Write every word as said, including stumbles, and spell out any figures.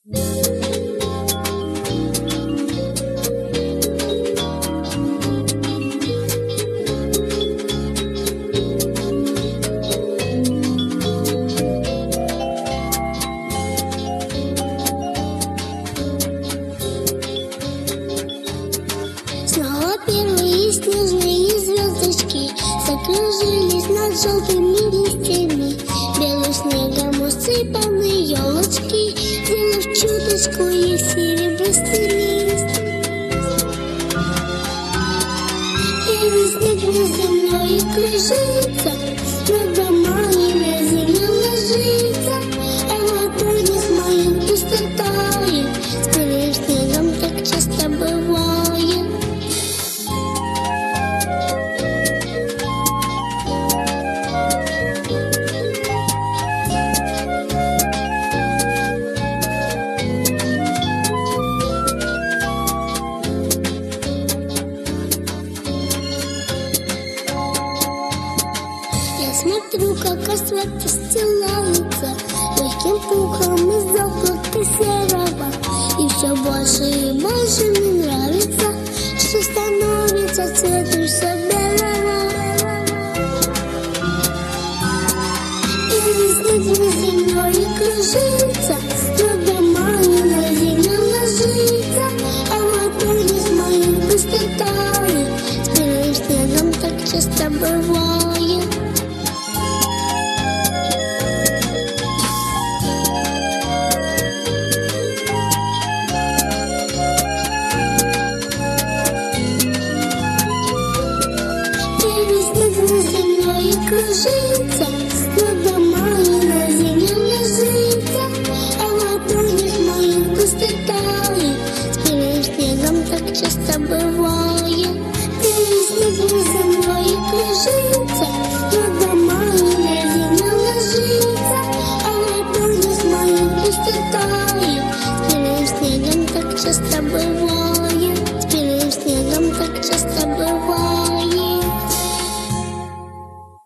Снова первые снежные звездочки закружились над желтыми листьями. Белым снегом усыпаны елочки, сделав чуточку их серебристыми. Белый снег неземной кружится, над домами на землю ложится, а в ладонях моих пустотает, с белым снегом так часто бывает. Смотрю, как асфальт стелается легким пухом из облака серого, и все больше и больше мне нравится, что становится цветом все белого. Белый снег неземной кружится, над домами на землю ложится, а в ладонях моих пустотает, с белым снегом так часто бывает. Земной кружится, над домами на земле ложится, а в ладонях моих пустотает, с белым снегом так часто бывает.